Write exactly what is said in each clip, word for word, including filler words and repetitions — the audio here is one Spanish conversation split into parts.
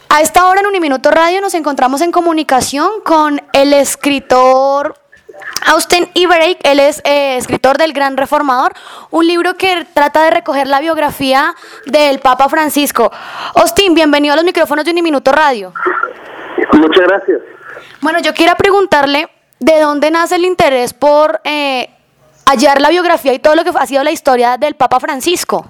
A esta hora en Uniminuto Radio nos encontramos en comunicación con el escritor Austin Ibereich. Él es eh, escritor del Gran Reformador, un libro que trata de recoger la biografía del Papa Francisco. Austin, bienvenido a los micrófonos de Uniminuto Radio. Muchas gracias. Bueno, yo quiero preguntarle de dónde nace el interés por eh, hallar la biografía y todo lo que ha sido la historia del Papa Francisco.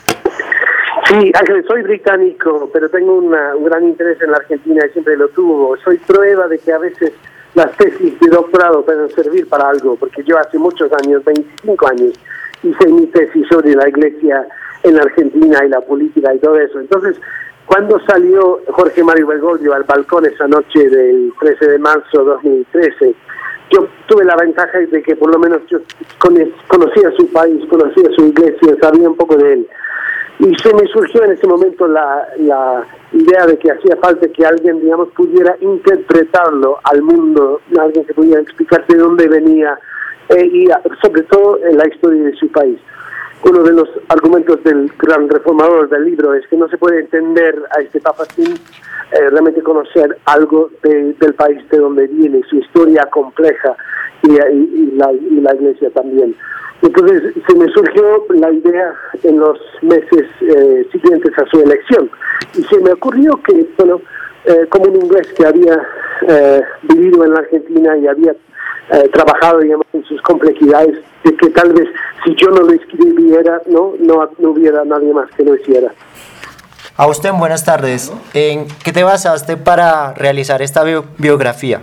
Sí, Ángel, soy británico, pero tengo una, un gran interés en la Argentina y siempre lo tuvo. Soy prueba de que a veces las tesis de doctorado pueden servir para algo, porque yo hace muchos años, veinticinco años, hice mi tesis sobre la Iglesia en la Argentina y la política y todo eso. Entonces, cuando salió Jorge Mario Bergoglio al balcón esa noche del trece de marzo de dos mil trece, yo tuve la ventaja de que por lo menos yo conocía su país, conocía su iglesia, sabía un poco de él. Y se me surgió en ese momento la, la idea de que hacía falta que alguien, digamos, pudiera interpretarlo al mundo, alguien que pudiera explicar de dónde venía eh, y sobre todo en la historia de su país. Uno de los argumentos del Gran Reformador del libro es que no se puede entender a este Papa sin eh, realmente conocer algo de, del país de donde viene, su historia compleja y, y, y, la, y la Iglesia también. Entonces se me surgió la idea en los meses eh, siguientes a su elección y se me ocurrió que, bueno, eh, como un inglés que había eh, vivido en la Argentina y había eh, trabajado, digamos, en sus complejidades, de que tal vez si yo no lo escribiera, no, no, no hubiera nadie más que lo hiciera. Austin, buenas tardes. ¿En qué te basaste para realizar esta bio- biografía?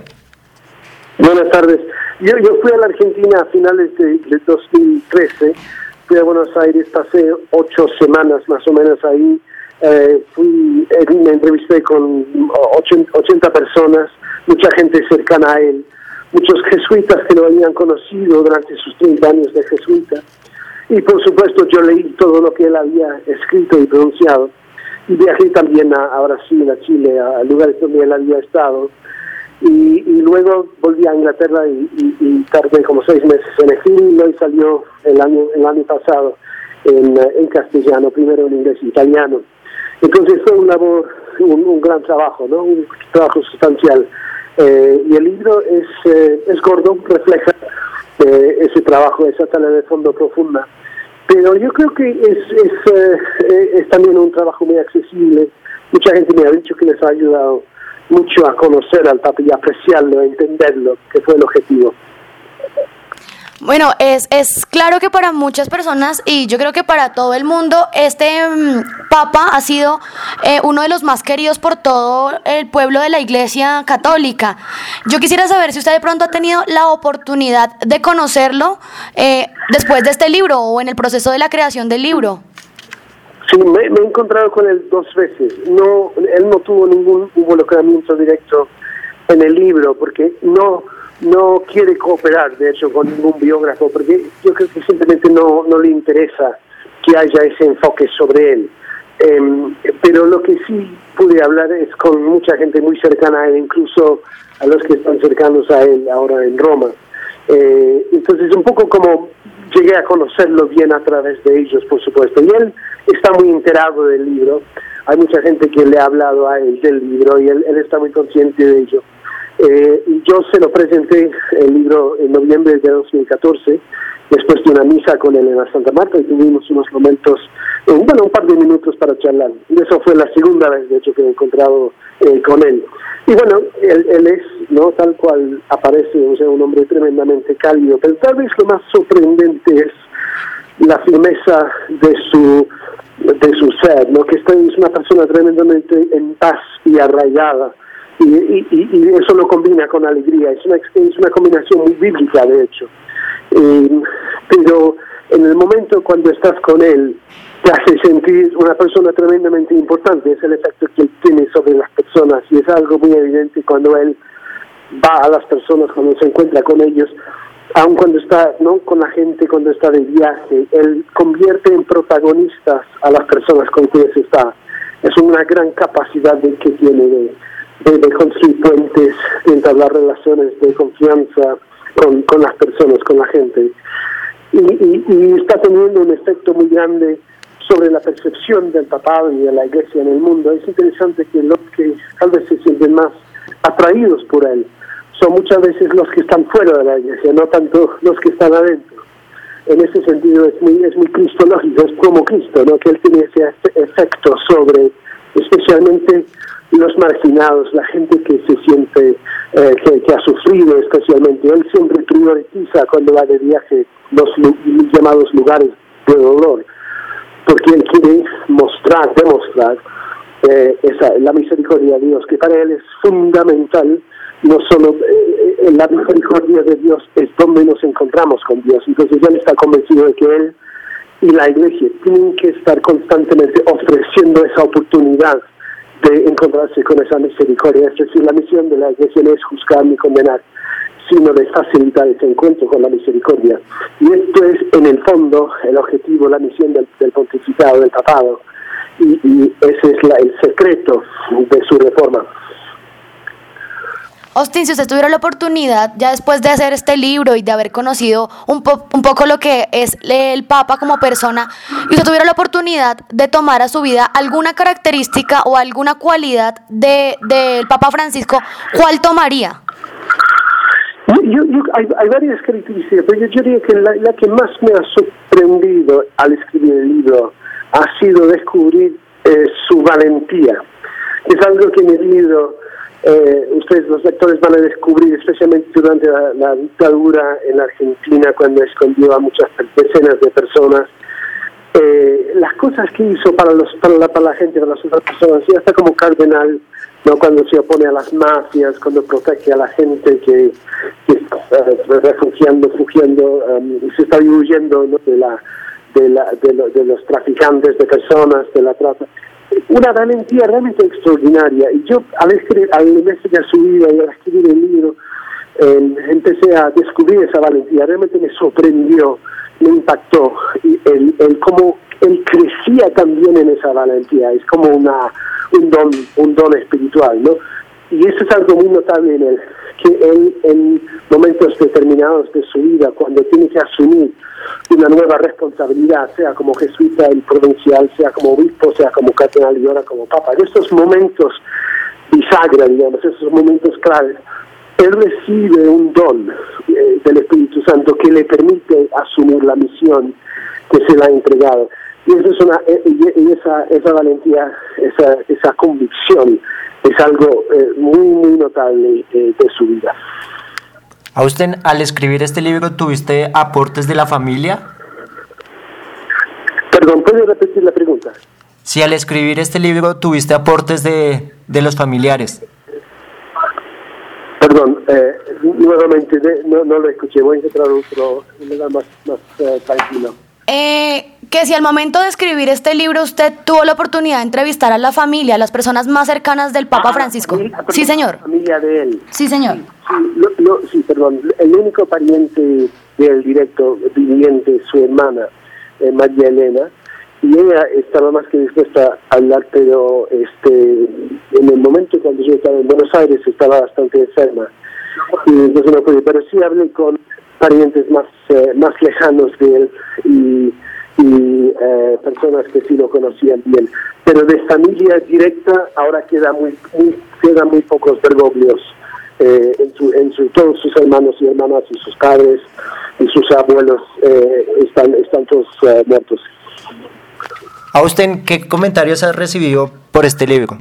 Buenas tardes. Yo, yo fui a la Argentina a finales de, de dos mil trece, fui a Buenos Aires, pasé ocho semanas más o menos ahí, eh, fui, eh, me entrevisté con ochenta personas, mucha gente cercana a él, muchos jesuitas que lo habían conocido durante sus treinta años de jesuita, y por supuesto yo leí todo lo que él había escrito y pronunciado, y viajé también a, a Brasil, a Chile, a, a lugares donde él había estado. Y, y luego volví a Inglaterra y, y, y tardé como seis meses en escribirlo y salió el año el año pasado en, en castellano, primero en inglés e italiano. Entonces fue un labor, un, un gran trabajo, ¿no? Un trabajo sustancial. Eh, y el libro es, eh, es gordo, refleja eh, ese trabajo, esa tarea de fondo profunda. Pero yo creo que es, es, eh, es también un trabajo muy accesible. Mucha gente me ha dicho que les ha ayudado mucho a conocer al Papa y apreciarlo, a entenderlo, que fue el objetivo. Bueno, es, es claro que para muchas personas, y yo creo que para todo el mundo, este um, Papa ha sido eh, uno de los más queridos por todo el pueblo de la Iglesia Católica. Yo quisiera saber si usted de pronto ha tenido la oportunidad de conocerlo eh, después de este libro o en el proceso de la creación del libro. Sí, me, me he encontrado con él dos veces. No, él no tuvo ningún involucramiento directo en el libro porque no no quiere cooperar, de hecho, con ningún biógrafo, porque yo creo que simplemente no, no le interesa que haya ese enfoque sobre él. Eh, pero lo que sí pude hablar es con mucha gente muy cercana a él, incluso a los que están cercanos a él ahora en Roma. Eh, entonces, un poco como llegué a conocerlo bien a través de ellos, por supuesto. Y él está muy enterado del libro. Hay mucha gente que le ha hablado a él del libro y él, él está muy consciente de ello. Eh, y yo se lo presenté el libro en noviembre de dos mil catorce, después de una misa con él en la Santa Marta, y tuvimos unos momentos, eh, bueno, un par de minutos para charlar. Y eso fue la segunda vez, de hecho, que he encontrado eh, con él. Y bueno, él, él es, ¿no?, tal cual aparece, o sea, un hombre tremendamente cálido, pero tal vez lo más sorprendente es la firmeza de su de su ser, ¿no?, que es una persona tremendamente en paz y arraigada. Y, y, y eso lo combina con alegría, es una, es una combinación muy bíblica, de hecho. Eh, pero en el momento cuando estás con él, te hace sentir una persona tremendamente importante, es el efecto que él tiene sobre las personas, y es algo muy evidente cuando él va a las personas, cuando se encuentra con ellos, aun cuando está, ¿no?, con la gente, cuando está de viaje, él convierte en protagonistas a las personas con quienes está. Es una gran capacidad de, que tiene de De, de construir puentes, de entablar relaciones de confianza con, con las personas, con la gente. Y, y, y está teniendo un efecto muy grande sobre la percepción del papado y de la iglesia en el mundo. Es interesante que los que tal vez se sienten más atraídos por él son muchas veces los que están fuera de la iglesia, no tanto los que están adentro. En ese sentido es muy, es muy cristológico, es como Cristo, ¿no? Que él tiene ese efecto sobre especialmente los marginados, la gente que se siente, eh, que, que ha sufrido especialmente. Él siempre prioriza cuando va de viaje los, los llamados lugares de dolor, porque él quiere mostrar, demostrar eh, esa, la misericordia de Dios, que para él es fundamental. No solo eh, la misericordia de Dios es donde nos encontramos con Dios. Entonces él está convencido de que él y la iglesia tienen que estar constantemente ofreciendo esa oportunidad de encontrarse con esa misericordia. Es decir, la misión de la iglesia no es juzgar ni condenar, sino de facilitar ese encuentro con la misericordia. Y esto es, en el fondo, el objetivo, la misión del, del pontificado, del papado. Y, y ese es la, el secreto de su reforma. Austin, si usted tuviera la oportunidad, ya después de hacer este libro y de haber conocido un, po- un poco lo que es el Papa como persona, y usted tuviera la oportunidad de tomar a su vida alguna característica o alguna cualidad de del Papa Francisco, ¿cuál tomaría? Yo, yo, hay, hay varias características, pero yo diría que la, la que más me ha sorprendido al escribir el libro ha sido descubrir eh, su valentía. Es algo que en el libro eh, ustedes los lectores van a descubrir, especialmente durante la, la dictadura en Argentina, cuando escondió a muchas decenas de personas, eh, las cosas que hizo para los para la, para la gente, para las otras personas, y hasta como cardenal, ¿no? Cuando se opone a las mafias, cuando protege a la gente que, que está uh, refugiando, fugiendo, um, y se está huyendo, ¿no? de la de la de, lo, de los traficantes de personas, de la trata. Una valentía realmente extraordinaria. Y yo, al escribir, al investigar su vida y al escribir el libro, eh, empecé a descubrir esa valentía. Realmente me sorprendió, me impactó, y el, el cómo él crecía también en esa valentía. Es como una un don un don espiritual, ¿no? Y eso es algo muy notable en él, que él en momentos determinados de su vida, cuando tiene que asumir una nueva responsabilidad, sea como jesuita y provincial, sea como obispo, sea como cardenal y ahora como papa, en estos momentos bisagra, digamos, esos momentos claves, él recibe un don eh, del Espíritu Santo que le permite asumir la misión que se le ha entregado. Y eso es una y esa esa valentía, esa esa convicción es algo eh, muy muy notable eh, de su vida. Austin, al escribir este libro, ¿tuviste aportes de la familia? Perdón, ¿puedes repetir la pregunta? Si al escribir este libro tuviste aportes de, de los familiares. Perdón, eh, nuevamente de, no, no lo escuché, voy a encontrar otro lugar más, más uh, tranquilo. Eh, que si al momento de escribir este libro usted tuvo la oportunidad de entrevistar a la familia, a las personas más cercanas del Papa Francisco. Familia, Sí, señor. La familia de él. Sí, señor. Sí, lo, lo, sí, perdón. El único pariente del directo viviente es su hermana, eh, María Elena, y ella estaba más que dispuesta a hablar, pero este, en el momento cuando yo estaba en Buenos Aires estaba bastante enferma, y entonces no pude, pero sí hablé con parientes más eh, más lejanos de él y, y eh, personas que sí lo conocían bien, pero de familia directa ahora queda muy, muy quedan muy pocos Bergoglios. Eh, en su, en su, todos sus hermanos y hermanas y sus padres y sus abuelos eh, están, están todos uh, muertos. Austin, ¿qué comentarios has recibido por este libro?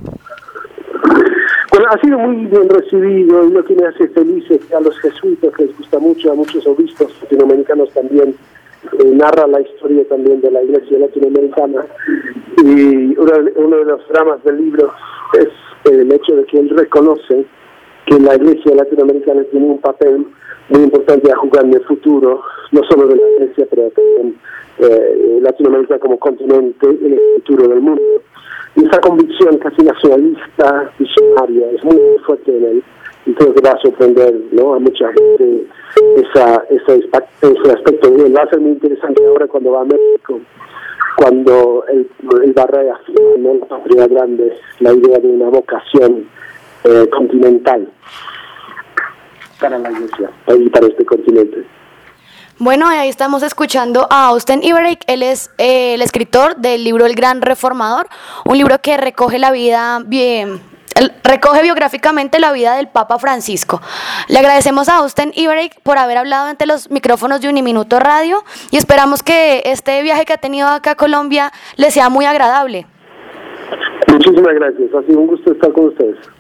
Bueno, ha sido muy bien recibido y lo que me hace feliz es que a los jesuitas les gusta mucho, a muchos obispos latinoamericanos también, eh, narra la historia también de la iglesia latinoamericana, y uno, uno de los dramas del libro es el hecho de que él reconoce que la iglesia latinoamericana tiene un papel muy importante a jugar en el futuro, no solo de la iglesia, pero también eh, Latinoamérica como continente en el futuro del mundo. Y esa convicción casi nacionalista, visionaria, es muy fuerte en él, y creo que va a sorprender, ¿no?, a mucha gente esa, esa, ese aspecto. Y va a ser muy interesante ahora cuando va a México, cuando él, él va a reafirmar, ¿no?, la patria grande, la idea de una vocación Eh, continental para la iglesia y para este continente. Bueno, ahí estamos escuchando a Austen Iverich. Él es eh, el escritor del libro El Gran Reformador, un libro que recoge la vida bien, recoge biográficamente la vida del Papa Francisco. Le agradecemos a Austen Iverich por haber hablado ante los micrófonos de Uniminuto Radio y esperamos que este viaje que ha tenido acá a Colombia le sea muy agradable. Muchísimas gracias, ha sido un gusto estar con ustedes.